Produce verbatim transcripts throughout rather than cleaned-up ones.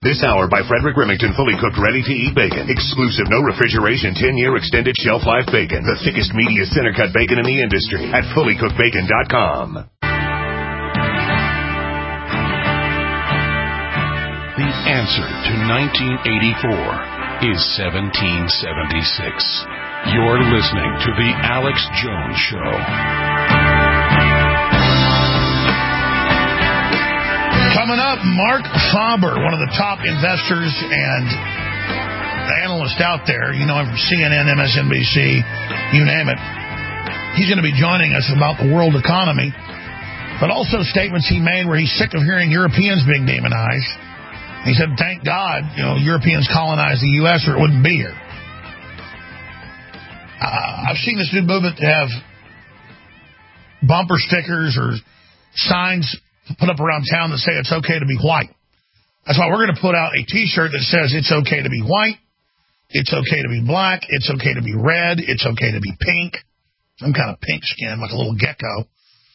This hour by Frederick Remington, fully cooked, ready-to-eat bacon. Exclusive, no refrigeration, ten-year extended shelf life bacon. The thickest, meatiest, center-cut bacon in the industry at fully cooked bacon dot com. The answer to nineteen eighty-four is seventeen seventy-six. You're listening to The Alex Jones Show. Coming up, Mark Faber, one of the top investors and analysts out there. You know him from C N N, M S N B C, you name it. He's going to be joining us about the world economy, but also statements he made where he's sick of hearing Europeans being demonized. He said, thank God, you know, Europeans colonized the U S or it wouldn't be here. Uh, I've seen this new movement to have bumper stickers or signs put up around town that say it's okay to be white. That's why we're going to put out a T-shirt that says it's okay to be white, it's okay to be black, it's okay to be red, it's okay to be pink, some kind of pink skin, like a little gecko,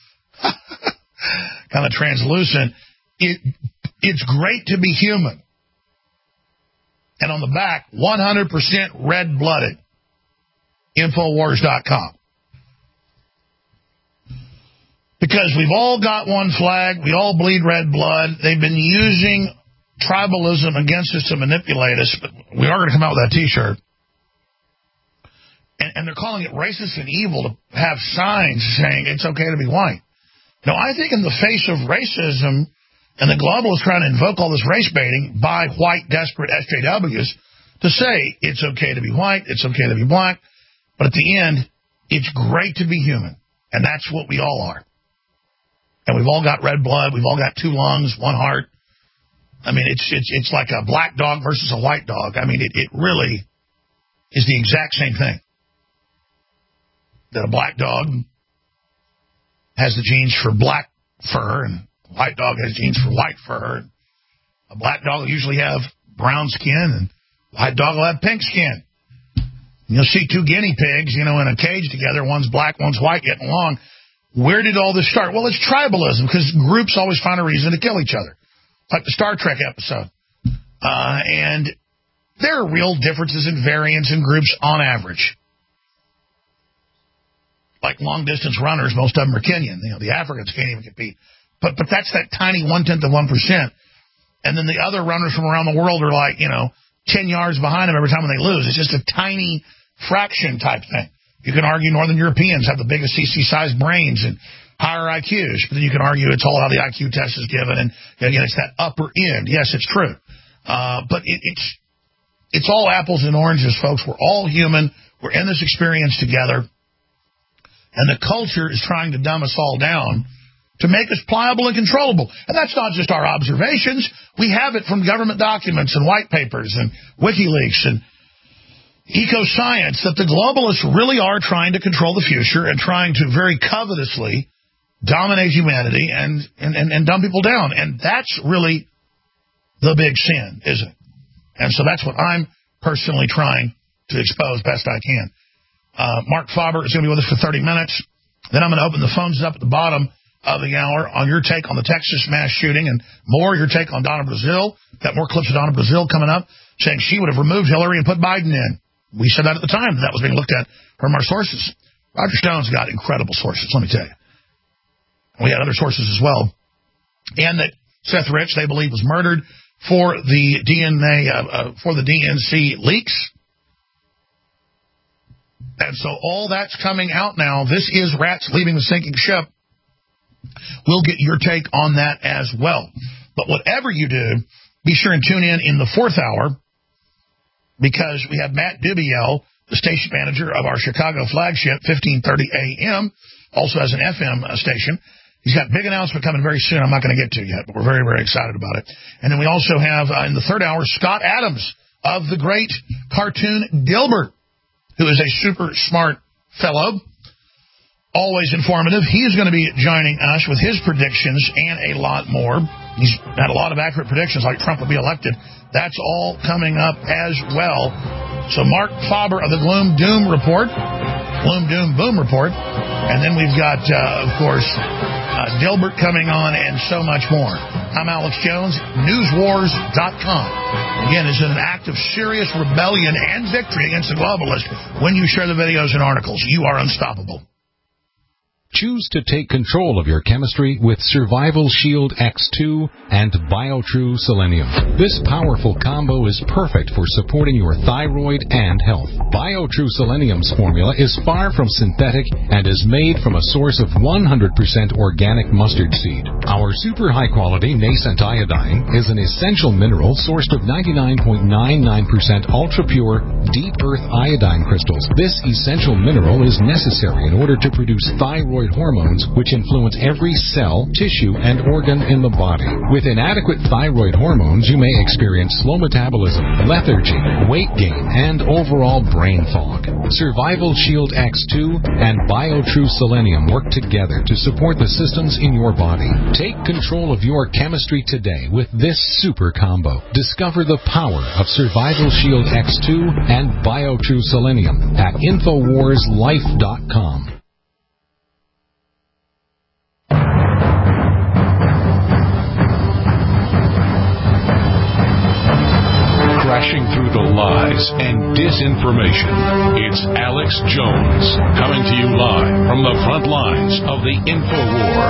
kind of translucent. It, it's great to be human. And on the back, one hundred percent red-blooded, Infowars dot com. Because we've all got one flag, we all bleed red blood. They've been using tribalism against us to manipulate us, but we are going to come out with that T-shirt. And, and they're calling it racist and evil to have signs saying it's okay to be white. Now, I think in the face of racism and the globalists trying to invoke all this race baiting by white, desperate S J Ws to say it's okay to be white, it's okay to be black, but at the end, it's great to be human. And that's what we all are. And we've all got red blood. We've all got two lungs, one heart. I mean, it's it's it's like a black dog versus a white dog. I mean, it, it really is the exact same thing. That a black dog has the genes for black fur, and a white dog has genes for white fur. A black dog will usually have brown skin, and a white dog will have pink skin. You'll see two guinea pigs, you know, in a cage together. One's black, one's white, getting along. Where did all this start? Well, it's tribalism, because groups always find a reason to kill each other. Like the Star Trek episode. Uh, and there are real differences in variance in groups on average. Like long-distance runners, most of them are Kenyan. You know, the Africans can't even compete. But but that's that tiny one-tenth of one percent. And then the other runners from around the world are like, you know, ten yards behind them every time when they lose. It's just a tiny fraction type thing. You can argue Northern Europeans have the biggest C C-sized brains and higher I Qs, but then you can argue it's all how the I Q test is given, and again, it's that upper end. Yes, it's true. Uh, but it, it's it's all apples and oranges, folks. We're all human. We're in this experience together, and the culture is trying to dumb us all down to make us pliable and controllable. And that's not just our observations. We have it from government documents and white papers and WikiLeaks and eco-science, that the globalists really are trying to control the future and trying to very covetously dominate humanity and, and, and, and dumb people down. And that's really the big sin, isn't it? And so that's what I'm personally trying to expose best I can. Uh, Mark Faber is going to be with us for thirty minutes. Then I'm going to open the phones up at the bottom of the hour on your take on the Texas mass shooting and more, your take on Donna Brazile. Got more clips of Donna Brazile coming up, saying she would have removed Hillary and put Biden in. We said that at the time. That was being looked at from our sources. Roger Stone's got incredible sources, let me tell you. We had other sources as well. And that Seth Rich, they believe, was murdered for the D N A, uh, uh, for the D N C leaks. And so all that's coming out now. This is Rats Leaving the Sinking Ship. We'll get your take on that as well. But whatever you do, be sure and tune in in the fourth hour, because we have Matt Dubiel, the station manager of our Chicago flagship, fifteen thirty A M, also has an F M station. He's got a big announcement coming very soon I'm not going to get to yet, but we're very, very excited about it. And then we also have, uh, in the third hour, Scott Adams of the great cartoon Dilbert, who is a super smart fellow, always informative. He is going to be joining us with his predictions and a lot more. He's had a lot of accurate predictions, like Trump will be elected. That's all coming up as well. So Mark Faber of the Gloom Doom Report Gloom, Doom, Boom Report. And then we've got, uh, of course, uh, Dilbert coming on and so much more. I'm Alex Jones, news wars dot com. Again, it's an act of serious rebellion and victory against the globalists when you share the videos and articles. You are unstoppable. Choose to take control of your chemistry with Survival Shield X two and BioTrue Selenium. This powerful combo is perfect for supporting your thyroid and health. BioTrue Selenium's formula is far from synthetic and is made from a source of one hundred percent organic mustard seed. Our super high-quality nascent iodine is an essential mineral sourced of ninety-nine point nine nine percent ultra-pure, deep earth iodine crystals. This essential mineral is necessary in order to produce thyroid hormones, which influence every cell, tissue, and organ in the body. With inadequate thyroid hormones, you may experience slow metabolism, lethargy, weight gain, and overall brain fog. Survival Shield X two and BioTrue Selenium work together to support the systems in your body. Take control of your chemistry today with this super combo. Discover the power of Survival Shield X two and BioTrue Selenium at Infowars Life dot com. Crashing through the lies and disinformation. It's Alex Jones coming to you live from the front lines of the InfoWar.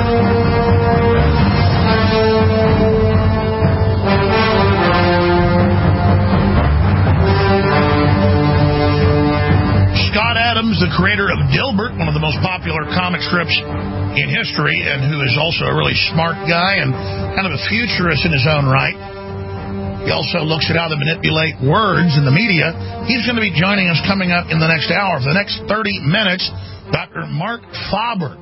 Scott Adams, the creator of Dilbert, one of the most popular comic strips in history, and who is also a really smart guy and kind of a futurist in his own right. He also looks at how to manipulate words in the media. He's going to be joining us coming up in the next hour. For the next thirty minutes, Doctor Mark Faber,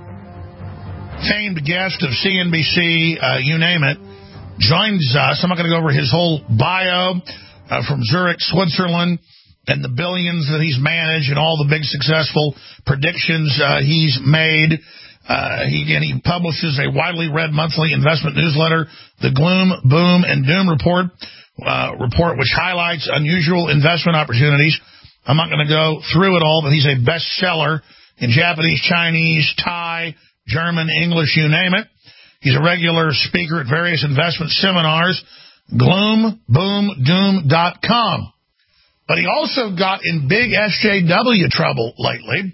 famed guest of C N B C, uh, you name it, joins us. I'm not going to go over his whole bio uh, from Zurich, Switzerland, and the billions that he's managed and all the big successful predictions uh, he's made. Uh, he, again, he publishes a widely read monthly investment newsletter, the Gloom, Boom, and Doom Report. Uh, report which highlights unusual investment opportunities. I'm not going to go through it all, but he's a bestseller in Japanese, Chinese, Thai, German, English, you name it. He's a regular speaker at various investment seminars, gloom boom doom dot com. But he also got in big S J W trouble lately.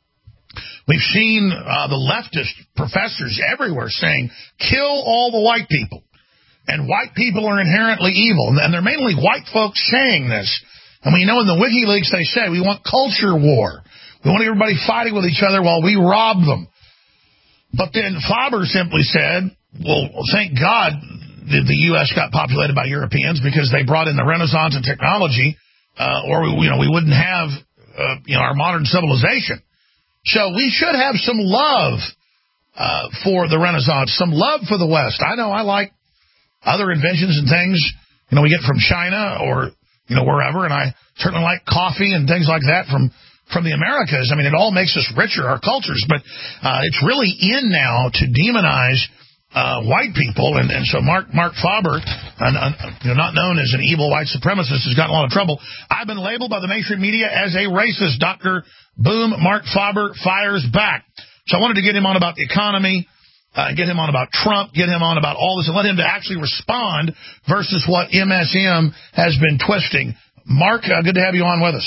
We've seen uh, the leftist professors everywhere saying, kill all the white people. And white people are inherently evil. And they're mainly white folks saying this. And we know in the WikiLeaks they say we want culture war. We want everybody fighting with each other while we rob them. But then Faber simply said, well, thank God that the U S got populated by Europeans because they brought in the Renaissance and technology, uh, or we, you know, we wouldn't have uh, you know, our modern civilization. So we should have some love uh, for the Renaissance, some love for the West. I know I like other inventions and things, you know, we get from China or, you know, wherever, and I certainly like coffee and things like that from, from the Americas. I mean, it all makes us richer, our cultures, but uh, it's really in now to demonize uh, white people, and, and so Mark Mark Faber, an, an, you know, not known as an evil white supremacist, has gotten a lot of trouble. I've been labeled by the mainstream media as a racist. Doctor Boom, Mark Faber fires back. So I wanted to get him on about the economy, Uh, get him on about Trump, get him on about all this, and let him to actually respond versus what M S M has been twisting. Mark, uh, good to have you on with us.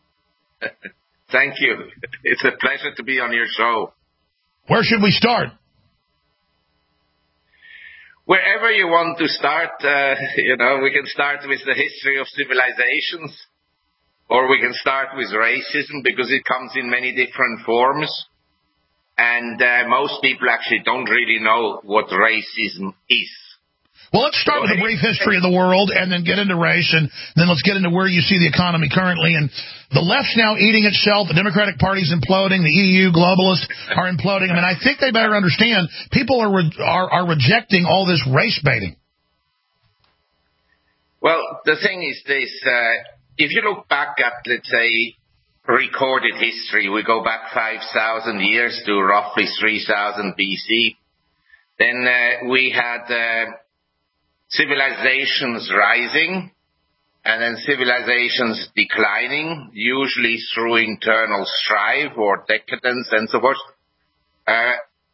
Thank you. It's a pleasure to be on your show. Where should we start? Wherever you want to start, uh, you know, we can start with the history of civilizations, or we can start with racism because it comes in many different forms. And uh, most people actually don't really know what racism is. Well, let's start with a brief history of the world and then get into race, and then let's get into where you see the economy currently. And the left's now eating itself. The Democratic Party's imploding. The E U globalists are imploding. I mean, I think they better understand people are re- are, are rejecting all this race baiting. Well, the thing is this. Uh, if you look back at, let's say, recorded history, we go back five thousand years to roughly three thousand B C. Then uh, we had uh, civilizations rising, and then civilizations declining, usually through internal strife or decadence and so forth. Uh,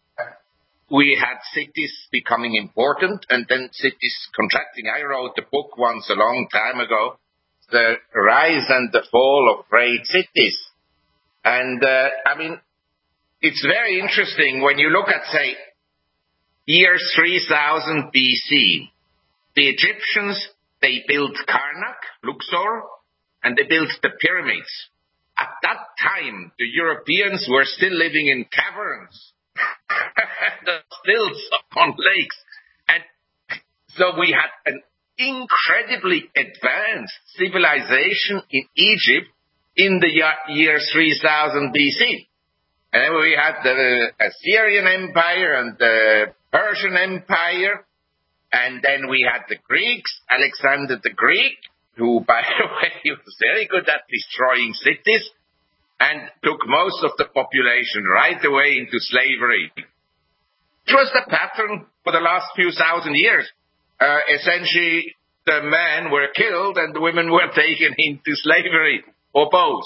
we had cities becoming important and then cities contracting. I wrote a book once a long time ago, The Rise and the Fall of Great Cities. And, uh, I mean, it's very interesting when you look at, say, year three thousand B C. The Egyptians, they built Karnak, Luxor, and they built the pyramids. At that time, the Europeans were still living in caverns, the stilts upon lakes. And so we had an incredibly advanced civilization in Egypt in the year three thousand B C. And then we had the Assyrian Empire and the Persian Empire. And then we had the Greeks, Alexander the Greek, who, by the way, was very good at destroying cities and took most of the population right away into slavery. It was the pattern for the last few thousand years. Uh, essentially, the men were killed and the women were taken into slavery, or both.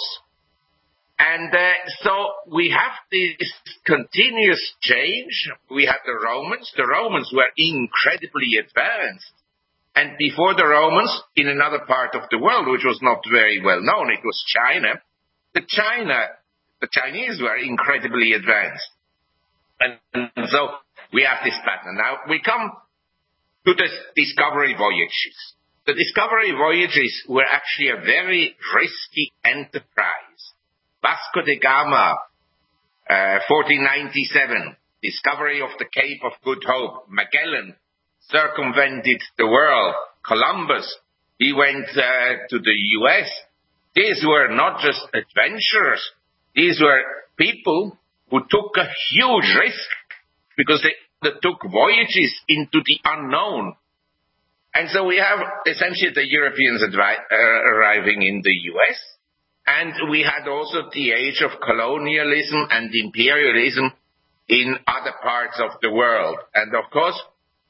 And uh, so we have this continuous change. We had the Romans. The Romans were incredibly advanced. And before the Romans, in another part of the world, which was not very well known, it was China. The China, the Chinese were incredibly advanced. And, and so we have this pattern. Now we come to the discovery voyages. The discovery voyages were actually a very risky enterprise. Vasco da Gama, uh, fourteen ninety-seven, discovery of the Cape of Good Hope. Magellan circumvented the world. Columbus, he went uh, to the U S. These were not just adventurers. These were people who took a huge risk because they, they took voyages into the unknown. And so we have essentially the Europeans adri- uh, arriving in the U S, and we had also the age of colonialism and imperialism in other parts of the world. And of course,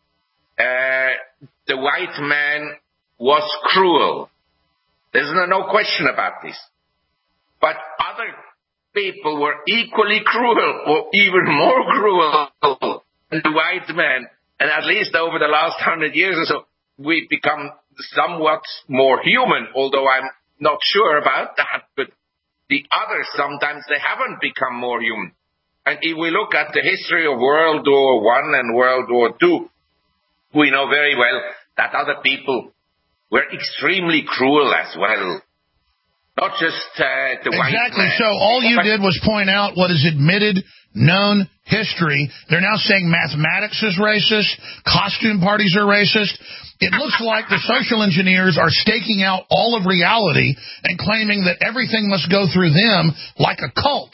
uh, the white man was cruel. There's no question about this. But other people were equally cruel or even more cruel than the white man. And at least over the last hundred years or so, we've become somewhat more human, although I'm not sure about that, but the others, sometimes they haven't become more human. And if we look at the history of World War One and World War Two, we know very well that other people were extremely cruel as well. Not just uh, the white Exactly. man. So all you did was point out what is admitted, known history. They're now saying mathematics is racist, costume parties are racist. It looks like the social engineers are staking out all of reality and claiming that everything must go through them like a cult.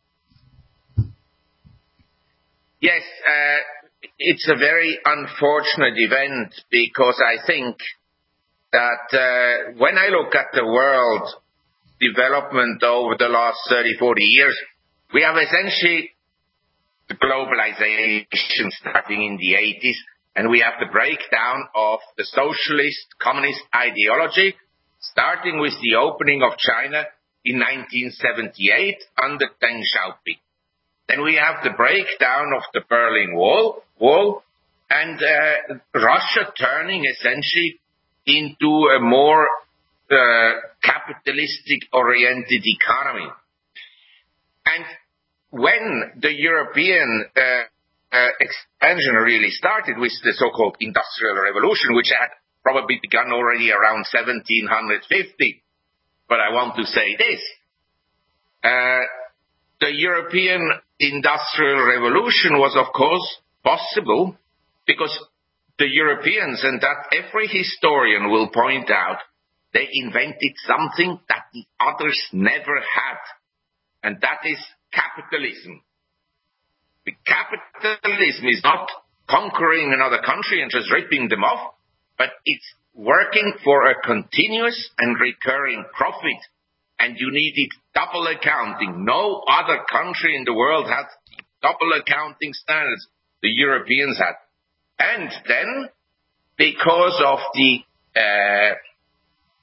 Yes, uh, it's a very unfortunate event because I think that uh, when I look at the world development over the last thirty, forty years, we have essentially the globalization starting in the eighties, and we have the breakdown of the socialist communist ideology, starting with the opening of China in nineteen seventy-eight under Deng Xiaoping. Then we have the breakdown of the Berlin Wall, wall and uh, Russia turning essentially into a more uh, capitalistic-oriented economy. And when the European uh, uh, expansion really started with the so-called Industrial Revolution, which had probably begun already around seventeen fifty, but I want to say this, uh, the European Industrial Revolution was, of course, possible because the Europeans, and that every historian will point out, they invented something that the others never had, and that is capitalism. The capitalism is not conquering another country and just ripping them off, but it's working for a continuous and recurring profit. And you needed double accounting. No other country in the world had double accounting standards the Europeans had. And then, because of the uh,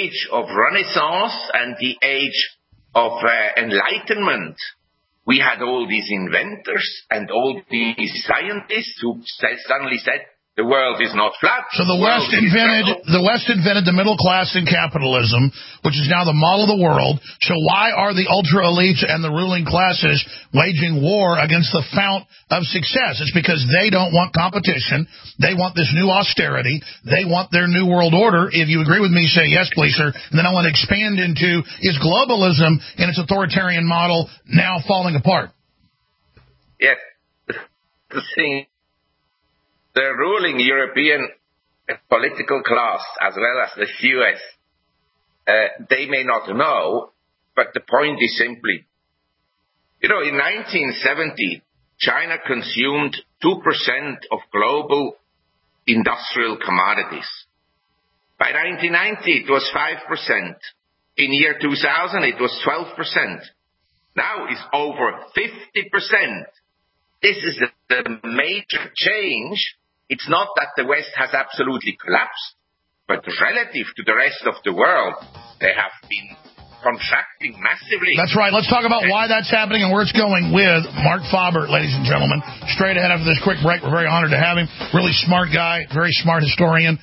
age of Renaissance and the age of uh, enlightenment, we had all these inventors and all these scientists who said, suddenly said, the world is not flat. So the West invented the West invented the middle class in capitalism, which is now the model of the world. So why are the ultra elites and the ruling classes waging war against the fount of success? It's because they don't want competition. They want this new austerity. They want their new world order. If you agree with me, say yes, please, sir. And then I want to expand into, is globalism in its authoritarian model now falling apart? Yes. The thing. The ruling European political class, as well as the U S, uh, they may not know, but the point is simply, you know, in nineteen seventy, China consumed two percent of global industrial commodities. By nineteen ninety, it was five percent. In year two thousand, it was twelve percent. Now it's over fifty percent. This is the, the major change. It's not that the West has absolutely collapsed, but relative to the rest of the world, they have been contracting massively. That's right. Let's talk about why that's happening and where it's going with Mark Faber, ladies and gentlemen. Straight ahead after this quick break, we're very honored to have him. Really smart guy, very smart historian.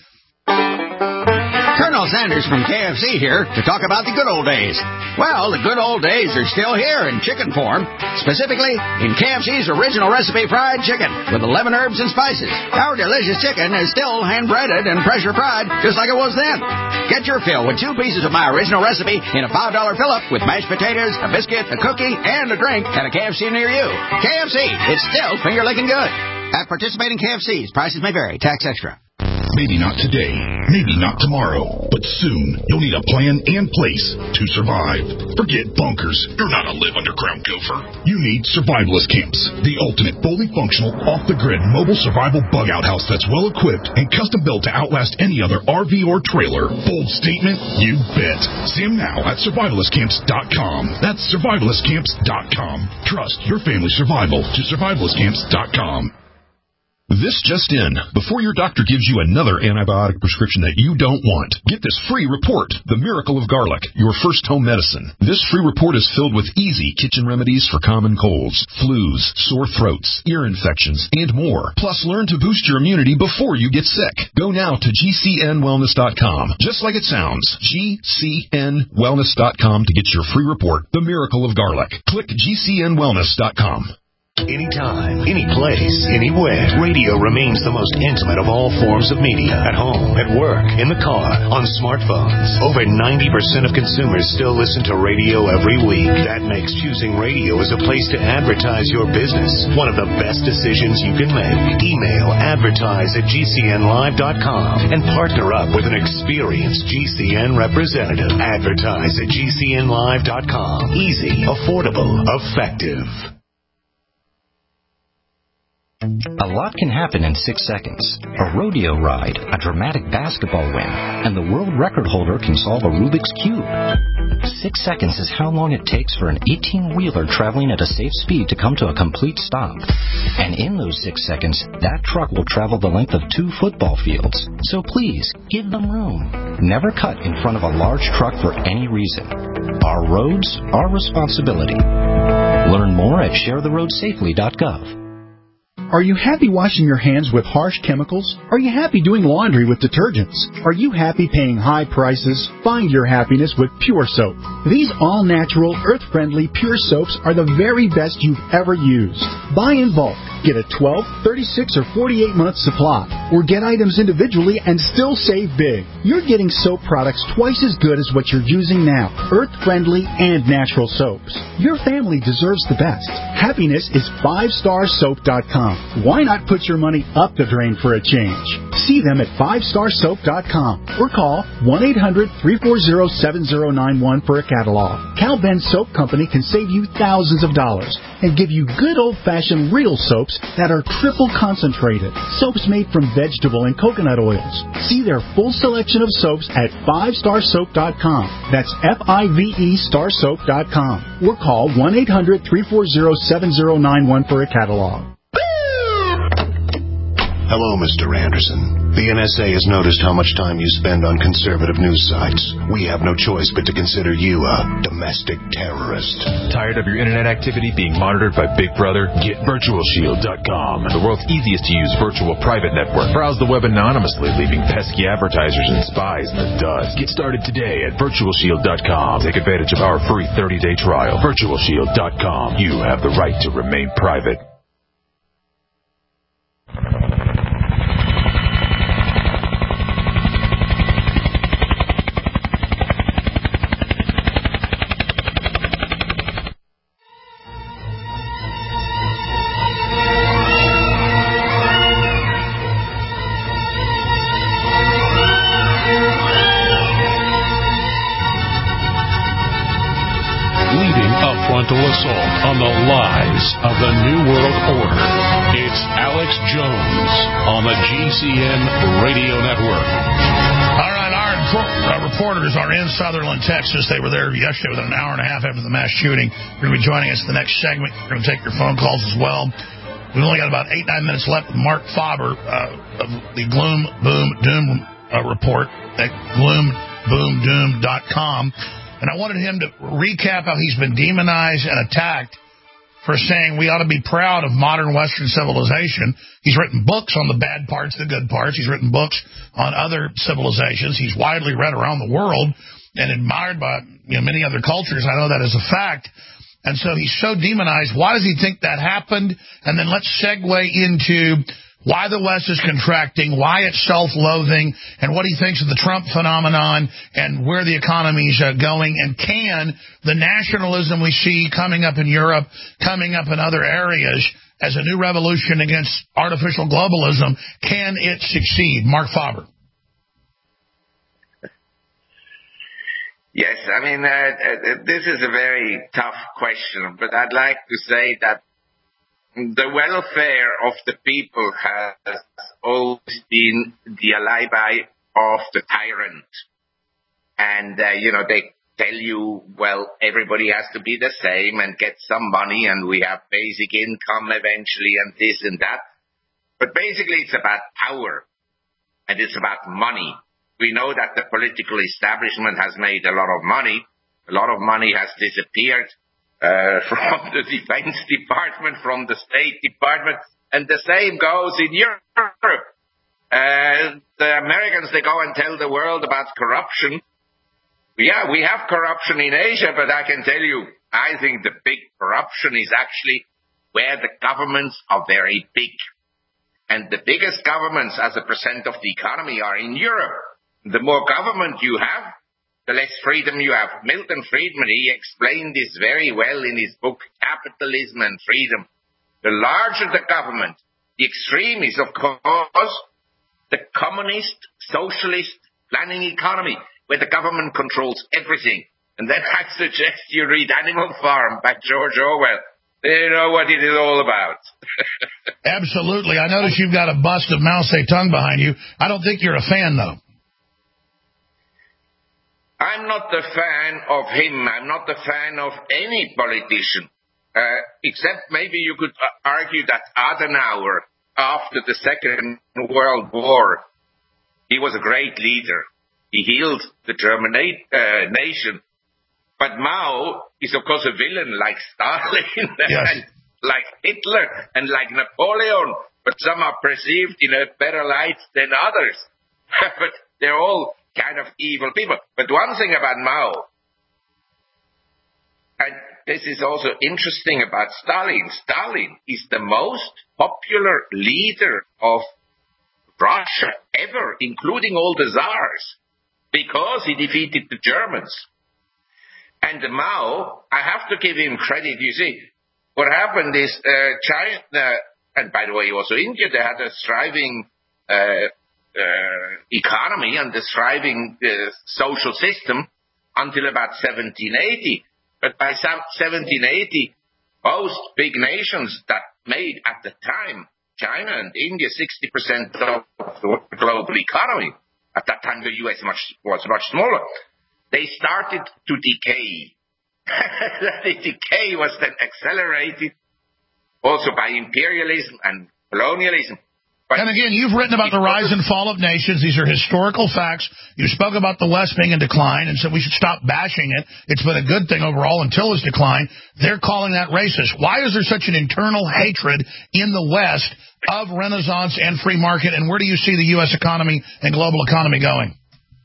Colonel Sanders from K F C here to talk about the good old days. Well, the good old days are still here in chicken form, specifically in K F C's original recipe fried chicken with eleven herbs and spices. Our delicious chicken is still hand-breaded and pressure-fried just like it was then. Get your fill with two pieces of my original recipe in a five dollar fill-up with mashed potatoes, a biscuit, a cookie, and a drink at a K F C near you. K F C, it's still finger-licking good. At participating K F Cs, prices may vary. Tax extra. Maybe not today, maybe not tomorrow, but soon you'll need a plan and place to survive. Forget bunkers. You're not a live underground gopher. You need survivalist camps, the ultimate fully functional, off-the-grid mobile survival bug-out house that's well-equipped and custom-built to outlast any other R V or trailer. Bold statement? You bet. See them now at survivalist camps dot com. That's survivalist camps dot com. Trust your family's survival to survivalist camps dot com. This just in. Before your doctor gives you another antibiotic prescription that you don't want, get this free report, The Miracle of Garlic, your first home medicine. This free report is filled with easy kitchen remedies for common colds, flus, sore throats, ear infections, and more. Plus, learn to boost your immunity before you get sick. Go now to G C N wellness dot com. Just like it sounds, G C N wellness dot com to get your free report, The Miracle of Garlic. Click G C N wellness dot com. Anytime, any place, anywhere, radio remains the most intimate of all forms of media. At home, at work, in the car, on smartphones. Over ninety percent of consumers still listen to radio every week. That makes choosing radio as a place to advertise your business one of the best decisions you can make. Email advertise at G C N live dot com and partner up with an experienced G C N representative. Advertise at G C N live dot com. Easy, affordable, effective. A lot can happen in six seconds. A rodeo ride, a dramatic basketball win, and the world record holder can solve a Rubik's Cube. Six seconds is how long it takes for an eighteen-wheeler traveling at a safe speed to come to a complete stop. And in those six seconds, that truck will travel the length of two football fields. So please, give them room. Never cut in front of a large truck for any reason. Our roads, our responsibility. Learn more at share the road safely dot gov. Are you happy washing your hands with harsh chemicals? Are you happy doing laundry with detergents? Are you happy paying high prices? Find your happiness with Pure Soap. These all-natural, earth-friendly Pure Soaps are the very best you've ever used. Buy in bulk. Get a twelve, thirty-six, or forty-eight month supply. Or get items individually and still save big. You're getting soap products twice as good as what you're using now. Earth-friendly and natural soaps. Your family deserves the best. Happiness is five star soap dot com. Why not put your money up the drain for a change? See them at five star soap dot com or call one eight hundred, three four zero, seven zero nine one for a catalog. Cal Ben Soap Company can save you thousands of dollars and give you good old-fashioned real soaps that are triple concentrated. Soaps made from vegetable and coconut oils. See their full selection of soaps at five star soap dot com. That's F I V E star soap dot com. Or call one eight hundred, three four zero, seven zero nine one for a catalog. Hello, Mister Anderson. The N S A has noticed how much time you spend on conservative news sites. We have no choice but to consider you a domestic terrorist. Tired of your internet activity being monitored by Big Brother? Get Virtual Shield dot com, the world's easiest to use virtual private network. Browse the web anonymously, leaving pesky advertisers and spies in the dust. Get started today at Virtual Shield dot com. Take advantage of our free thirty-day trial. Virtual Shield dot com. You have the right to remain private. Assault on the lies of the New World Order. It's Alex Jones on the G C N Radio Network. All right, our uh, reporters are in Sutherland, Texas. They were there yesterday within an hour and a half after the mass shooting. They're going to be joining us the next segment. We're going to take your phone calls as well. We've only got about eight, nine minutes left with Mark Faber uh, of the Gloom, Boom, Doom uh, report at gloom boom doom dot com. And I wanted him to recap how he's been demonized and attacked for saying we ought to be proud of modern Western civilization. He's written books on the bad parts, the good parts. He's written books on other civilizations. He's widely read around the world and admired by you know, many other cultures. I know that as a fact. And so he's so demonized. Why does he think that happened? And then let's segue into why the West is contracting, why it's self-loathing, and what he thinks of the Trump phenomenon and where the economy's uh, going. And can the nationalism we see coming up in Europe, coming up in other areas as a new revolution against artificial globalism, can it succeed? Mark Faber. Yes, I mean, uh, this is a very tough question, but I'd like to say that the welfare of the people has always been the alibi of the tyrant. And, uh, you know, they tell you, well, everybody has to be the same and get some money and we have basic income eventually and this and that. But basically it's about power and it's about money. We know that the political establishment has made a lot of money. A lot of money has disappeared. Uh, from the Defense Department, from the State Department, and the same goes in Europe. Uh, the Americans, they go and tell the world about corruption. Yeah, we have corruption in Asia, but I can tell you, I think the big corruption is actually where the governments are very big. And the biggest governments as a percent of the economy are in Europe. The more government you have, the less freedom you have. Milton Friedman, he explained this very well in his book, Capitalism and Freedom. The larger the government, the extreme is, of course, the communist, socialist planning economy, where the government controls everything. And then I suggest you read Animal Farm by George Orwell. You know what it is all about. Absolutely. I notice you've got a bust of Mao Zedong behind you. I don't think you're a fan, though. I'm not a fan of him. I'm not a fan of any politician, uh, except maybe you could argue that Adenauer, after the Second World War, he was a great leader. He healed the German uh, nation. But Mao is, of course, a villain like Stalin yes. and like Hitler and like Napoleon. But some are perceived in a better light than others. But they're all kind of evil people. But one thing about Mao, and this is also interesting about Stalin, Stalin is the most popular leader of Russia ever, including all the czars, because he defeated the Germans. And Mao, I have to give him credit. You see, what happened is uh, China, and by the way, also India, they had a thriving uh, Uh, economy and the thriving uh, social system until about seventeen eighty. But by seventeen eighty, most big nations that made at the time, China and India, sixty percent of the global economy. At that time, the U S much, was much smaller. They started to decay. The decay was then accelerated also by imperialism and colonialism. But and again, you've written about the rise and fall of nations. These are historical facts. You spoke about the West being in decline and said we should stop bashing it. It's been a good thing overall until it's declined. They're calling that racist. Why is there such an internal hatred in the West of Renaissance and free market, and where do you see the U S economy and global economy going?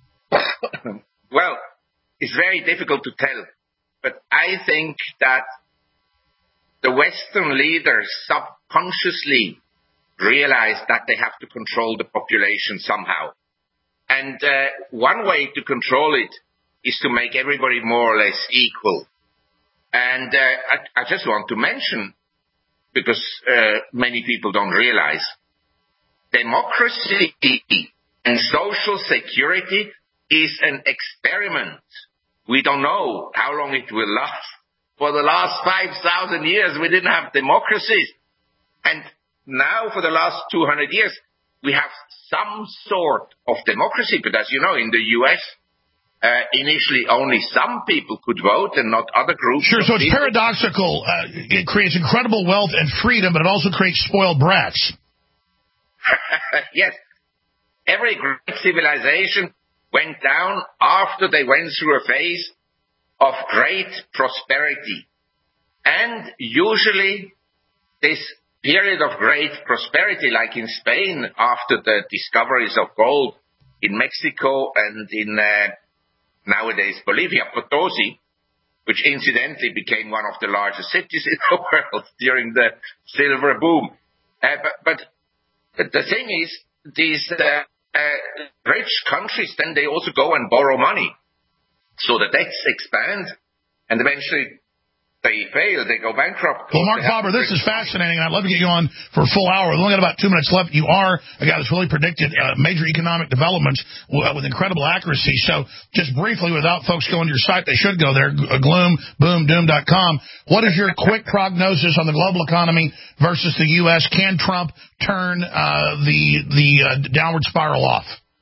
Well, it's very difficult to tell, but I think that the Western leaders subconsciously realize that they have to control the population somehow. And uh, one way to control it is to make everybody more or less equal. And uh, I, I just want to mention, because uh, many people don't realize, democracy and social security is an experiment. We don't know how long it will last. For the last five thousand years, we didn't have democracies. And now, for the last two hundred years, we have some sort of democracy. But as you know, in the U S, uh, initially only some people could vote and not other groups. Sure, so it's people. paradoxical. Uh, it creates incredible wealth and freedom, but it also creates spoiled brats. Yes. Every great civilization went down after they went through a phase of great prosperity. And usually this period of great prosperity, like in Spain after the discoveries of gold in Mexico and in uh, nowadays Bolivia, Potosi, which incidentally became one of the largest cities in the world during the silver boom. Uh, but, but, but the thing is, these uh, uh, rich countries, then they also go and borrow money. So the debts expand, and eventually they fail, they go bankrupt. Well, Mark Faber, this is fascinating, and I'd love to get you on for a full hour. We've only got about two minutes left. You are a guy that's really predicted uh, major economic developments w- with incredible accuracy. So just briefly, without folks going to your site, they should go there, gloom boom doom dot com. What is your quick prognosis on the global economy versus the U S? Can Trump turn uh, the, the uh, downward spiral off?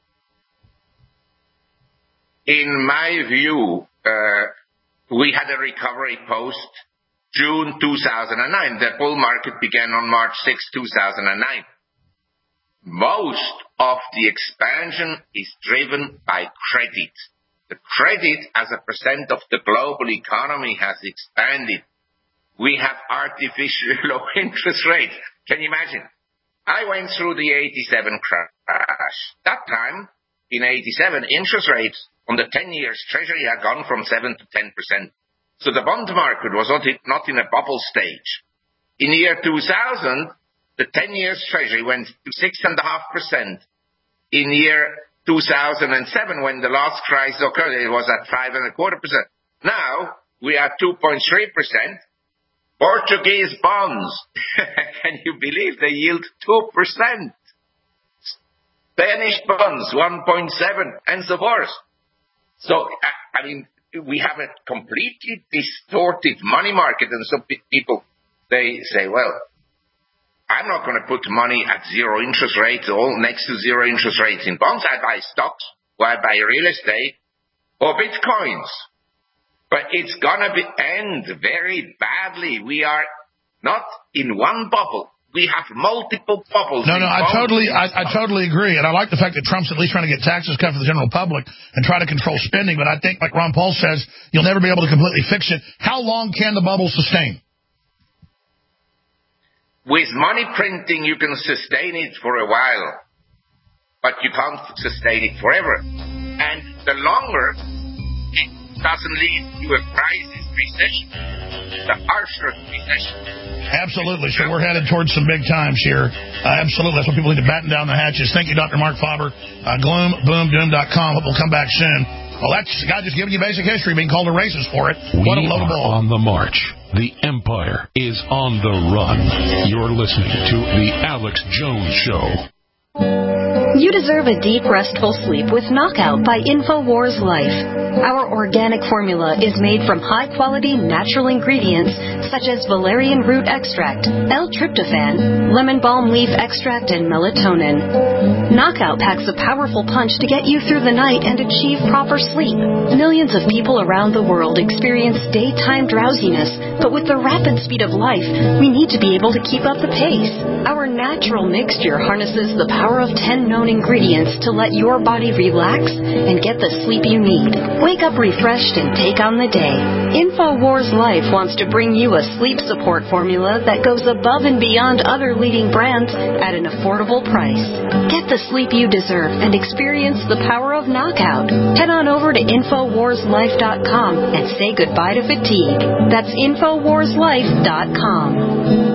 In my view, uh, we had a recovery post June two thousand nine. The bull market began on March sixth, two thousand nine. Most of the expansion is driven by credit. The credit as a percent of the global economy has expanded. We have artificially low interest rates. Can you imagine? I went through the eighty-seven crash. That time, in eighty-seven, interest rates on the ten years Treasury had gone from seven to ten percent. So the bond market was not in a bubble stage. In the year two thousand, the ten years Treasury went to six point five percent. In the year two thousand seven, when the last crisis occurred, it was at five point five percent. Now, we are two point three percent. Portuguese bonds, can you believe they yield two percent? Spanish bonds, one point seven, and so forth. So, I mean, we have a completely distorted money market, and so people, they say, well, I'm not going to put money at zero interest rates or next to zero interest rates in bonds. I buy stocks, or I buy real estate, or bitcoins. But it's going to be end very badly. We are not in one bubble. We have multiple bubbles. No, no, I totally, I, I totally agree, and I like the fact that Trump's at least trying to get taxes cut for the general public and try to control spending. But I think, like Ron Paul says, you'll never be able to completely fix it. How long can the bubble sustain? With money printing, you can sustain it for a while, but you can't sustain it forever. And the longer it doesn't lead to a crisis recession, the harsher recession. Absolutely. So we're headed towards some big times here. Uh, absolutely. That's what people need to batten down the hatches. Thank you, Doctor Mark Faber. Uh, gloom boom doom dot com. Hope we'll come back soon. Well, that's the guy just giving you basic history, being called a racist for it. We what a load of bull. On the march. The empire is on the run. You're listening to The Alex Jones Show. You deserve a deep, restful sleep with Knockout by InfoWars Life. Our organic formula is made from high-quality natural ingredients such as valerian root extract, L-tryptophan, lemon balm leaf extract, and melatonin. Knockout packs a powerful punch to get you through the night and achieve proper sleep. Millions of people around the world experience daytime drowsiness, but with the rapid speed of life, we need to be able to keep up the pace. Our natural mixture harnesses the power of ten known ingredients to let your body relax and get the sleep you need. Wake up refreshed and take on the day. InfoWars Life wants to bring you a sleep support formula that goes above and beyond other leading brands at an affordable price. Get the sleep you deserve and experience the power of Knockout. Head on over to Infowars Life dot com and say goodbye to fatigue. That's Infowars Life dot com.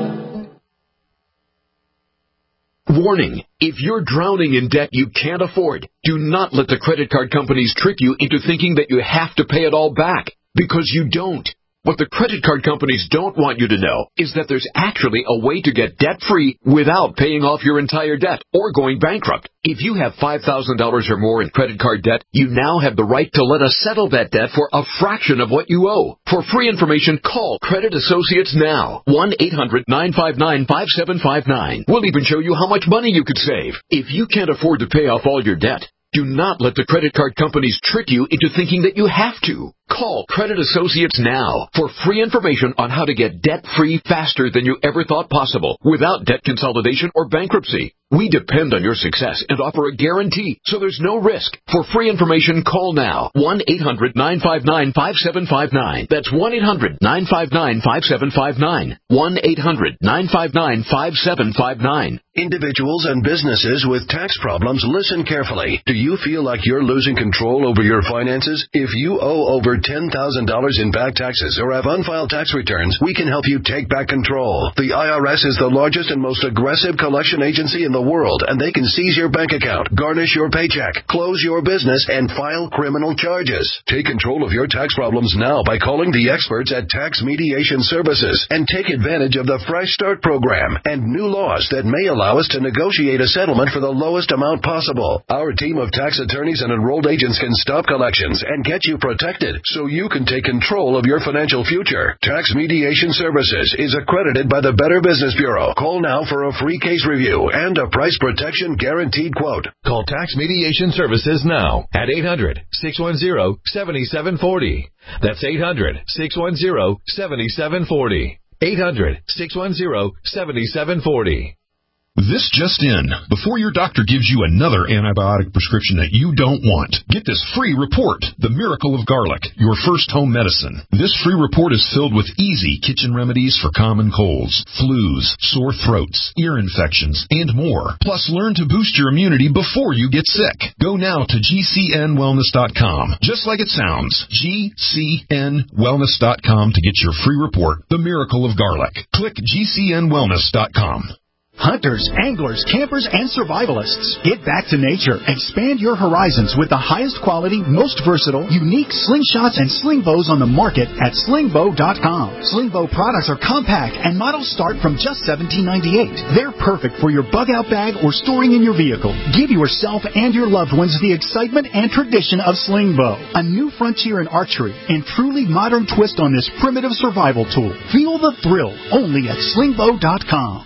Warning, if you're drowning in debt you can't afford, do not let the credit card companies trick you into thinking that you have to pay it all back, because you don't. What the credit card companies don't want you to know is that there's actually a way to get debt-free without paying off your entire debt or going bankrupt. If you have five thousand dollars or more in credit card debt, you now have the right to let us settle that debt for a fraction of what you owe. For free information, call Credit Associates now. one eight hundred nine five nine five seven five nine. We'll even show you how much money you could save. If you can't afford to pay off all your debt, do not let the credit card companies trick you into thinking that you have to. Call Credit Associates now for free information on how to get debt-free faster than you ever thought possible without debt consolidation or bankruptcy. We depend on your success and offer a guarantee, so there's no risk. For free information, call now. one eight hundred nine five nine five seven five nine. That's one eight hundred nine five nine five seven five nine. one eight hundred nine five nine five seven five nine. Individuals and businesses with tax problems, listen carefully. Do you feel like you're losing control over your finances? If you owe over ten thousand dollars in back taxes or have unfiled tax returns, we can help you take back control. The I R S is the largest and most aggressive collection agency in the world, and they can seize your bank account, garnish your paycheck, close your business, and file criminal charges. Take control of your tax problems now by calling the experts at Tax Mediation Services and take advantage of the Fresh Start program and new laws that may allow us to negotiate a settlement for the lowest amount possible. Our team of tax attorneys and enrolled agents can stop collections and get you protected so you can take control of your financial future. Tax Mediation Services is accredited by the Better Business Bureau. Call now for a free case review and a price protection guaranteed quote. Call Tax Mediation Services now at eight hundred six one zero seven seven four zero. That's eight hundred six one zero seven seven four zero. eight hundred six one zero seven seven four zero. This just in. Before your doctor gives you another antibiotic prescription that you don't want, get this free report, The Miracle of Garlic, your first home medicine. This free report is filled with easy kitchen remedies for common colds, flus, sore throats, ear infections, and more. Plus, learn to boost your immunity before you get sick. Go now to G C N wellness dot com. Just like it sounds, G C N wellness dot com to get your free report, The Miracle of Garlic. Click G C N wellness dot com. Hunters, anglers, campers, and survivalists. Get back to nature. Expand your horizons with the highest quality, most versatile, unique slingshots and sling bows on the market at sling bow dot com. Sling bow products are compact and models start from just seventeen ninety-eight. They're perfect for your bug-out bag or storing in your vehicle. Give yourself and your loved ones the excitement and tradition of sling bow. A new frontier in archery and truly modern twist on this primitive survival tool. Feel the thrill only at sling bow dot com.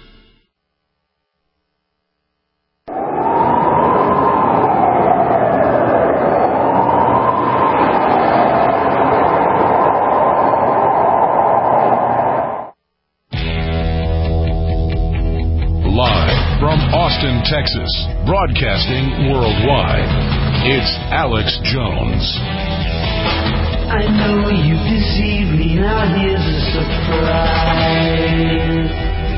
Austin, Texas, broadcasting worldwide. It's Alex Jones. I know you deceived me, now here's a surprise.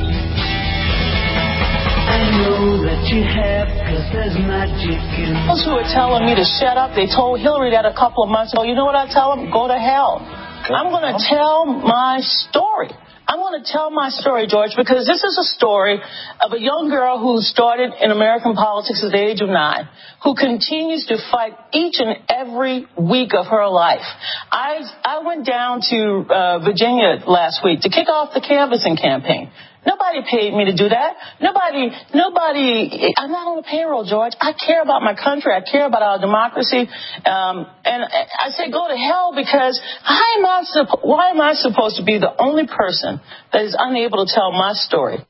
I know that you have, cause there's magic in those who are telling me to shut up, they told Hillary that a couple of months ago. You know what I tell them? Go to hell. Go I'm going to tell my story. I'm going to tell my story, George, because this is a story of a young girl who started in American politics at the age of nine, who continues to fight each and every week of her life. I I went down to uh, Virginia last week to kick off the canvassing campaign. Nobody paid me to do that. Nobody, nobody, I'm not on a payroll, George. I care about my country. I care about our democracy. Um, and I say go to hell because how am I, why am I supposed to be the only person that is unable to tell my story?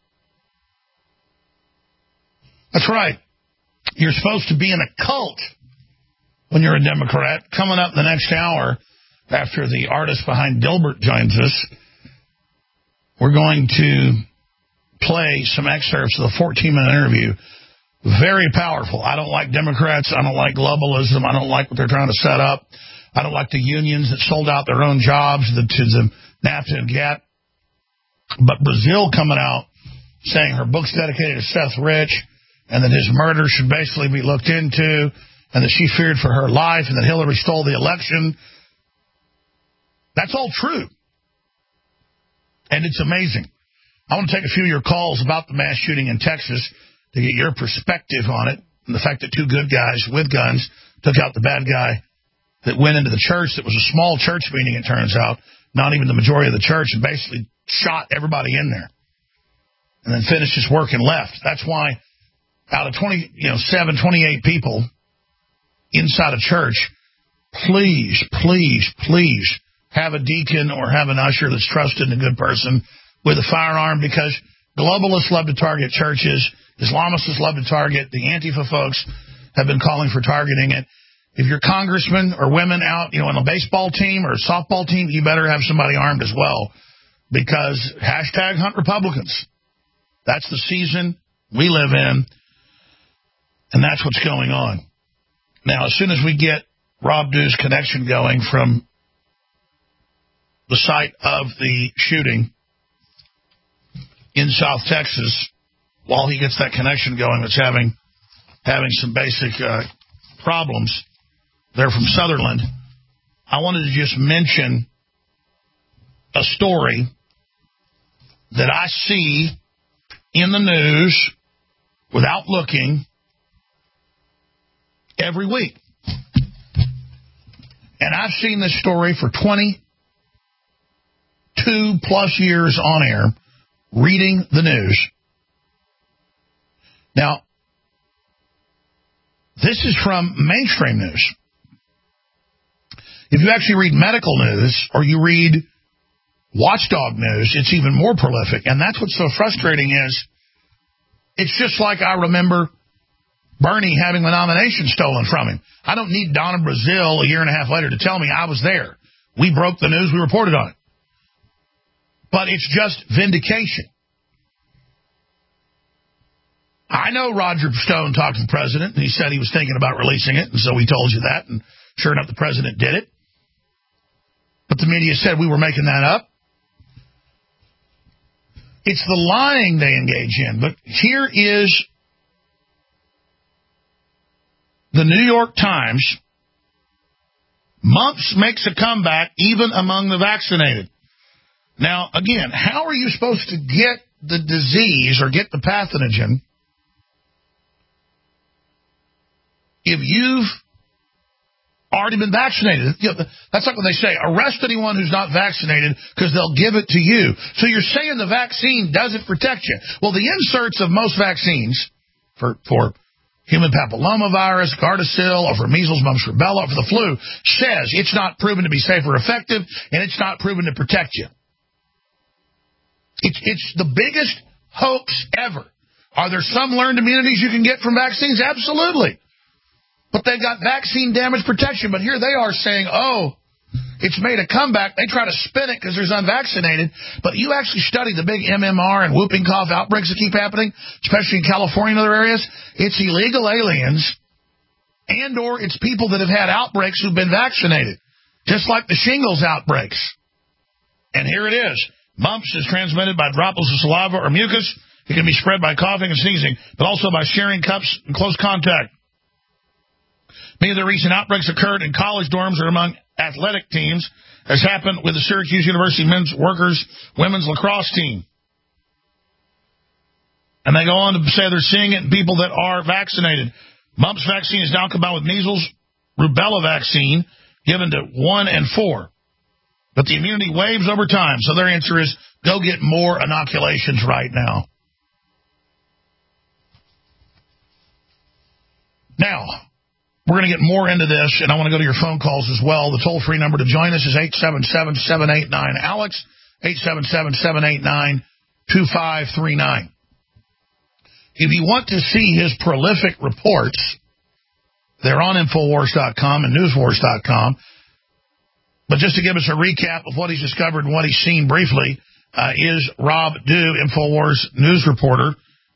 That's right. You're supposed to be in a cult when you're a Democrat. Coming up in the next hour, after the artist behind Dilbert joins us, we're going to play some excerpts of the fourteen-minute interview. Very powerful. I don't like Democrats. I don't like globalism. I don't like what they're trying to set up. I don't like the unions that sold out their own jobs to the NAFTA and GATT. But Brazil coming out saying her book's dedicated to Seth Rich and that his murder should basically be looked into and that she feared for her life and that Hillary stole the election. That's all true. And it's amazing. I want to take a few of your calls about the mass shooting in Texas to get your perspective on it and the fact that two good guys with guns took out the bad guy that went into the church that was a small church meeting, it turns out, not even the majority of the church, and basically shot everybody in there and then finished his work and left. That's why out of twenty, you know, seven, twenty-eight people inside a church, please, please, please have a deacon or have an usher that's trusted and a good person with a firearm, because globalists love to target churches, Islamists love to target, the Antifa folks have been calling for targeting it. If you're congressmen or women out, you know, on a baseball team or a softball team, you better have somebody armed as well, because hashtag hunt Republicans. That's the season we live in, and that's what's going on. Now, as soon as we get Rob Dew's connection going from the site of the shooting in South Texas, while he gets that connection going, that's having having some basic uh, problems. They're from Sutherland. I wanted to just mention a story that I see in the news without looking every week. And I've seen this story for twenty-two plus years on air, reading the news. Now, this is from mainstream news. If you actually read medical news or you read watchdog news, it's even more prolific. And that's what's so frustrating is it's just like I remember Bernie having the nomination stolen from him. I don't need Donna Brazile a year and a half later to tell me I was there. We broke the news. We reported on it. But it's just vindication. I know Roger Stone talked to the president, and he said he was thinking about releasing it, and so we told you that, and sure enough, the president did it. But the media said we were making that up. It's the lying they engage in. But here is the New York Times. Mumps makes a comeback even among the vaccinated. Now, again, how are you supposed to get the disease or get the pathogen if you've already been vaccinated? You know, that's like when they say, arrest anyone who's not vaccinated because they'll give it to you. So you're saying the vaccine doesn't protect you. Well, the inserts of most vaccines for, for human papillomavirus, Gardasil, or for measles, mumps, rubella, or for the flu, says it's not proven to be safe or effective, and it's not proven to protect you. It's, it's the biggest hoax ever. Are there some learned immunities you can get from vaccines? Absolutely. But they've got vaccine damage protection. But here they are saying, oh, it's made a comeback. They try to spin it because there's unvaccinated. But you actually study the big M M R and whooping cough outbreaks that keep happening, especially in California and other areas. It's illegal aliens and or it's people that have had outbreaks who've been vaccinated, just like the shingles outbreaks. And here it is. Mumps is transmitted by droplets of saliva or mucus. It can be spread by coughing and sneezing, but also by sharing cups and close contact. Many of the recent outbreaks occurred in college dorms or among athletic teams, as happened with the Syracuse University men's workers women's lacrosse team. And they go on to say they're seeing it in people that are vaccinated. Mumps vaccine is now combined with measles, rubella vaccine, given to one and four. But the immunity waves over time. So their answer is go get more inoculations right now. Now, we're going to get more into this, and I want to go to your phone calls as well. The toll-free number to join us is eight seven seven, seven eight nine, ALEX, eight seven seven, seven eight nine, two five three nine. If you want to see his prolific reports, they're on Infowars dot com and Newswars dot com. But just to give us a recap of what he's discovered and what he's seen briefly, uh, is Rob Dew, Infowars news reporter